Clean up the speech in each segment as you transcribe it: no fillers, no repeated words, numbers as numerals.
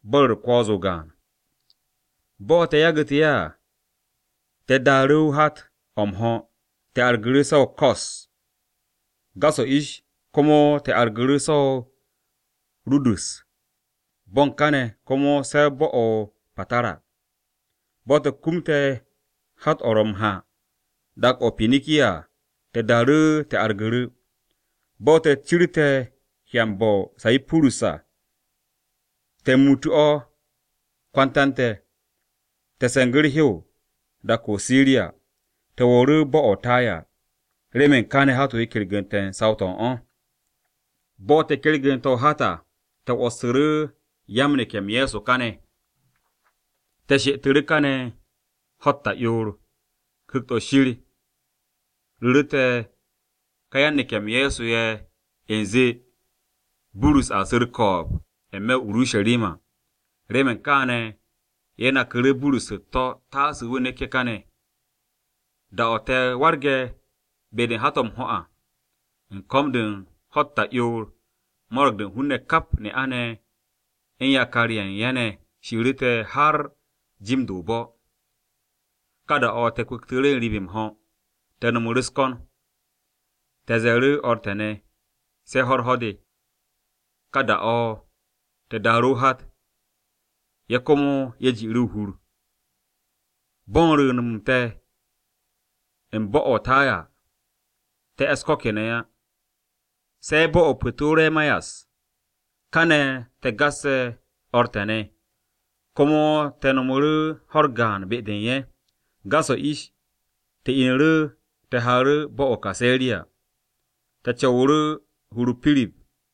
bor kwazo gan bo te yagtiya te daru hat omho te argriso kos gaso ish komo te argriso rudus bonkane komo sebo o patara bo te kumte hat orom ha dak opinikia te daru te argru bo te chirite hiambo sai purusa te mutu o kwantante te sengri hiu da ko Syria te woru bo otaya remen kane hatu ikirgenten sauton on bo te kirgento hata te osuru yamne kem yeso kane te shitiri kane hotta yor kukto shiri rute kayanne kem yeso ye enze burus asir kob emme urushalima remen kane yena kere burus to tasu wone ke kane da ote warge bedin hatom hoa nkomdin hotta yor morgdin hunne kap ne ane enya kariyan yene shirite har jimdu bo kada ote kuktire ribim ho tenumuriskon tezeru ortene se horhodi kada o te daruhat yakomo yejiru hur bonru numte embo otaya te eskokeneya se bo oputure mayas kane te gasse ortene komo tenumuru horgan bedenye gaso ish te inru te haru bo okaseria te chawuru huru pilip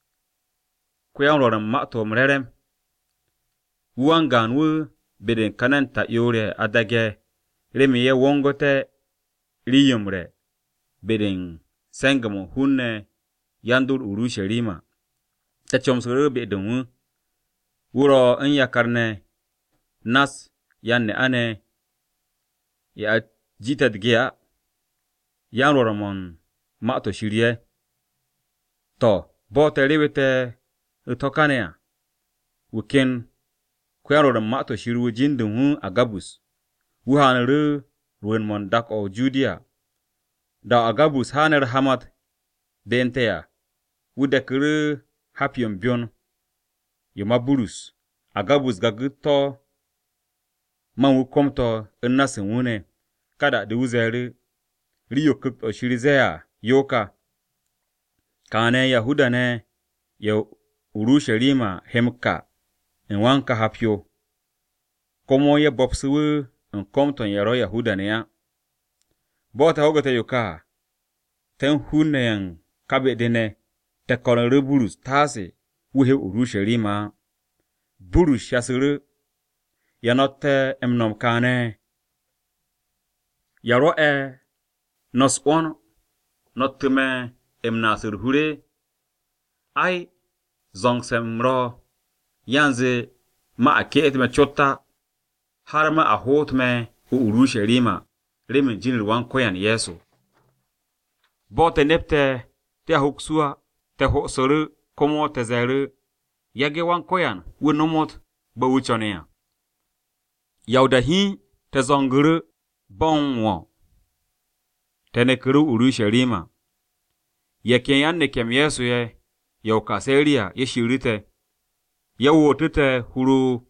kuyan roram mato mrerem wangan wu beden kanan ta yore adage remiye wongote riyumre beden sengamo hunne yandur urushalima te chomsuru beden wu wuro in yakarne nas yanne ane ya jitad gia yan roramon mato shirye to bote rewete utokanea wuken kuyaro mato shiru jindun hu agabus wuhanru ruenmon dak o Judea da agabus haner hamad bentea wudekru hapion bion yomaburus agabus gaguto manwu komto innasin wune kada de wuzeri riyo kukto shirizea yoka kane yahuda ne ya urushalima hemka enwanka hapyo komo ye bobsuwu enkomton yaro yahuda ne ya bota hogote yoka ten hunne yang kabe dene te kolere burus tase wuhe urushalima burus yasuru yanote emnom kane yaro nos on notume emnasur hure ai zongsemro yanze ma aket me chotta harma ahot me urushalima remen jinir wan koyan yesu bote nepte te huksua te hosuru komo te zeru yage wan koyan wunomot bawuchonea yaudahi te zonguru bonwo tenekuru urushalima yake yanne kem yesu ye yaukaseria yeshirite yawotite huru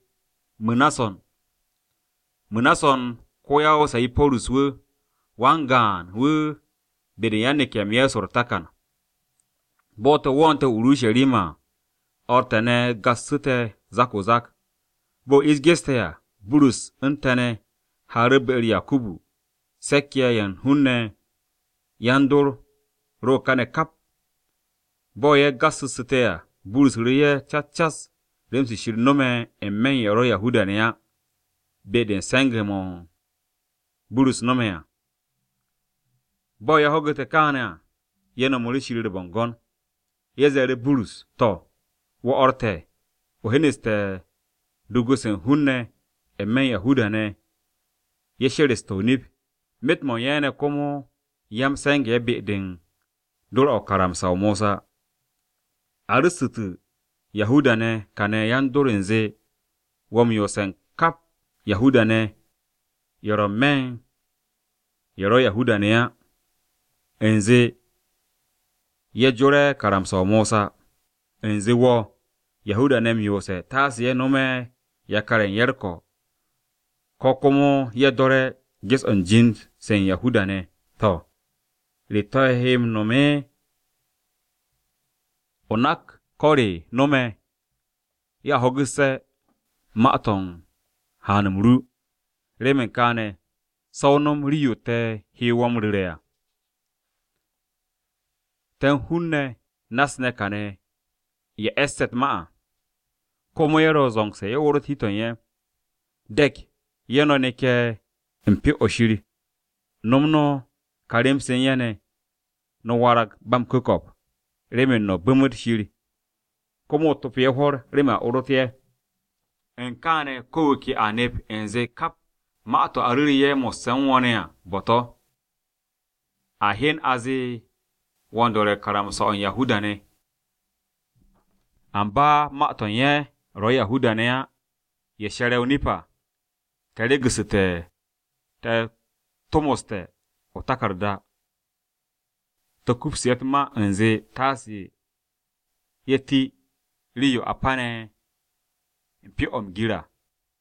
munason koyao sai porus wu wangan wu bede yanne kem yesu takan bote wonte urushalima ortene gasute zakuzak bo isgestea burus intane harbe yakubu sekya yan hunne yandur ro kane kap boye gasusutea burus riye chachas remsi shirnome emmen yaro yahuda ne ya beden sengemo burus nome ya boye hogote kana yeno muri shirire bongon yezere burus to wo orte o heneste dugusen hunne emmen yahuda ne yesheresto nib metmo yene komo yam senge beden dur o karam saw Musa arisutu yahuda ne kane yan durinze wom yo sen kap Yahuda ne yoro men yoro Yahuda ne ya enze ye jore karamso Musa enze wo Yahuda ne myose tas ye nome ya karen yerko kokomo ye dore ges on jin sen Yahuda ne to li to him nome onak kori nome ya hogise maton hanumru remen kane saunom riyute hiwom rirea ten hunne nasne kane ye estet maa komo yero zongse ye woro titon ye dek yeno neke mpi oshiri nomno karim senyane no warak bam kukop remen no bumut shiri komo topie hor rema orotie enkane kowki anep enze kap maato aririye mo senwonea boto ahin azi wondore karam so on Yahuda ne amba maaton ye ro Yahuda ne ya ye sherew nipa tele gisite te tomoste otakarda to kupsiet ma enze tasi yeti liyo apane mpi omgira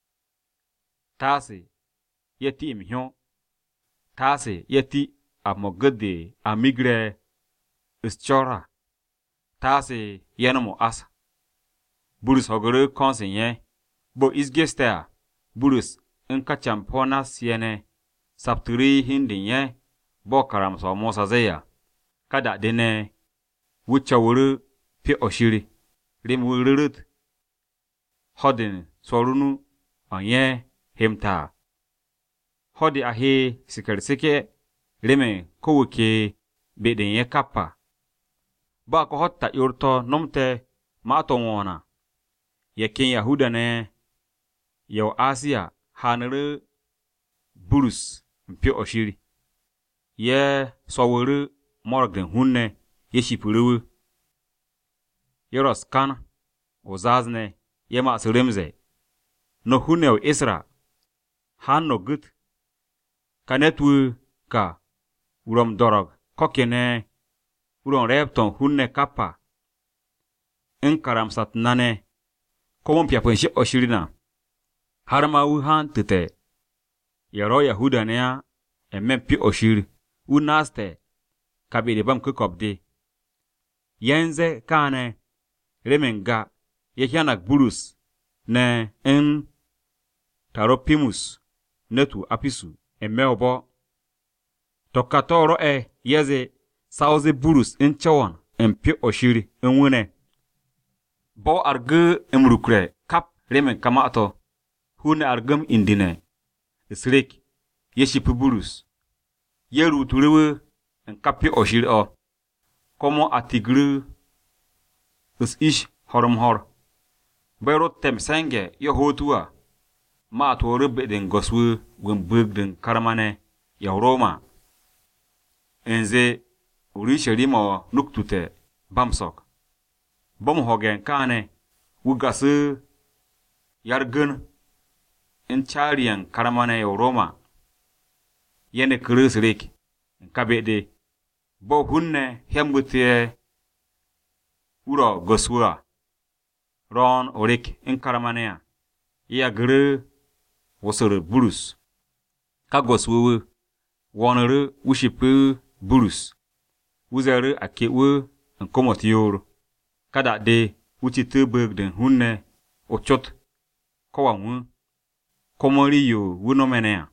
tasi yeti imhyo tasi yeti amogede amigre ischora tasi yenomo asa burus hogore konsenye bo isgestea burus inka champona siene sapturi hindinye bo karamso Musa zeya kada dene wuchawuru pi oshiri rimwurut hodin sorunu onye himta hodi ahi sikersike rime kowuke bedenye kappa ba ko hotta yurto nomte maato wona yekin Yahuda ne yow Asia hanere burus mpi oshiri ye sowuru morgden hunne ye shipuru yeros kan ozazne ye masuremze no hunne Isra hanno gut kanetwu ka urom dorog kokene uron repton hunne kappa karam satnane komon piaponshi oshirina harma han tete yero Yahuda ne ya emempi oshiri unaste kabiri bam kukobdi yenze kane remenga yehianak burus ne taropimus netu apisu emeobo tokatoro yeze sauze burus chawon empi oshiri enwune bo arge emrukre kap remen kamato hune argem indine isrik yeshipu burus yeru turewe enkapi oshiri o komo atigru ish horomhor bayro temsenge yehotua ma to rubedin goswu gumbugdin karmane ya Roma enze urisherimo nuktute bamsok bom hogen kane wugasu yargun charian karmane ya Roma yene krisrik kabede bo hunne hembute uro goswa ron orik karmane ya gre wosor burus ka goswu wonere wushipu burus wuzere akewu nkomotiyor kada de wuchite begden hunne ochot kowanwu komori yo wunomenea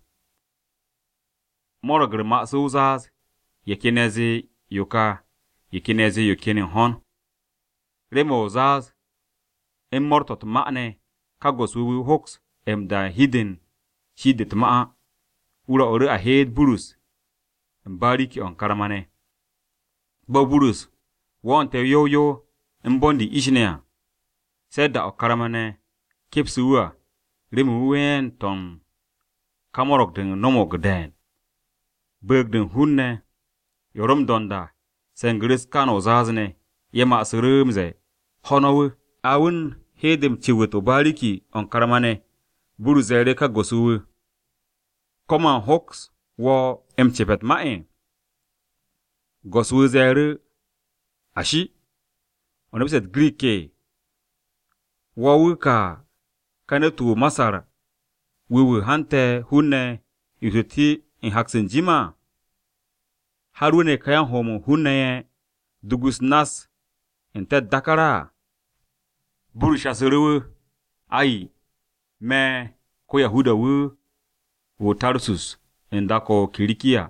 morogre ma souzaz yekinezi yoka yekinezi yokini hon remo zaz immortot ma'ne kagoswu hoks emda hidden shidet ma'a ura ore ahed burus mbariki on karamane bo burus wonte yo mbondi ishnea seda o karamane kipsuwa remu wen ton kamorok den nomo gden begden hunne yorom donda sengris kano zazne yema asrumze honowu awun hedem chiwet obariki on karamane buru zere ka gosuwe. Koma hoks wo chepet mae. Gosuwe zere ashi onebiset Greek wo wika kanetu masar wewe hante hunne yututi in haksen jima harune kayan homo hunne dugus nas ente dakara buru shaserewe ai me ko Yahuda wo Tarsus endako Kilikia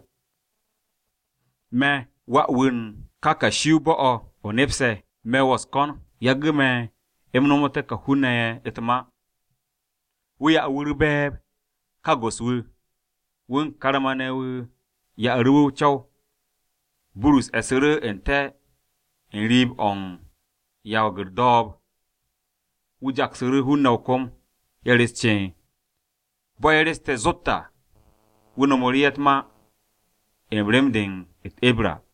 me wa win kaka shiubo o nepse me waskon yagme emnomote ka hunne etma ya wurbe ka goswe won karamane ya ruwu chaw burus esere ente en rib on ya gerdob wujak sere hunna kom yeresche boyereste zotta wono moriatma en remding et ebra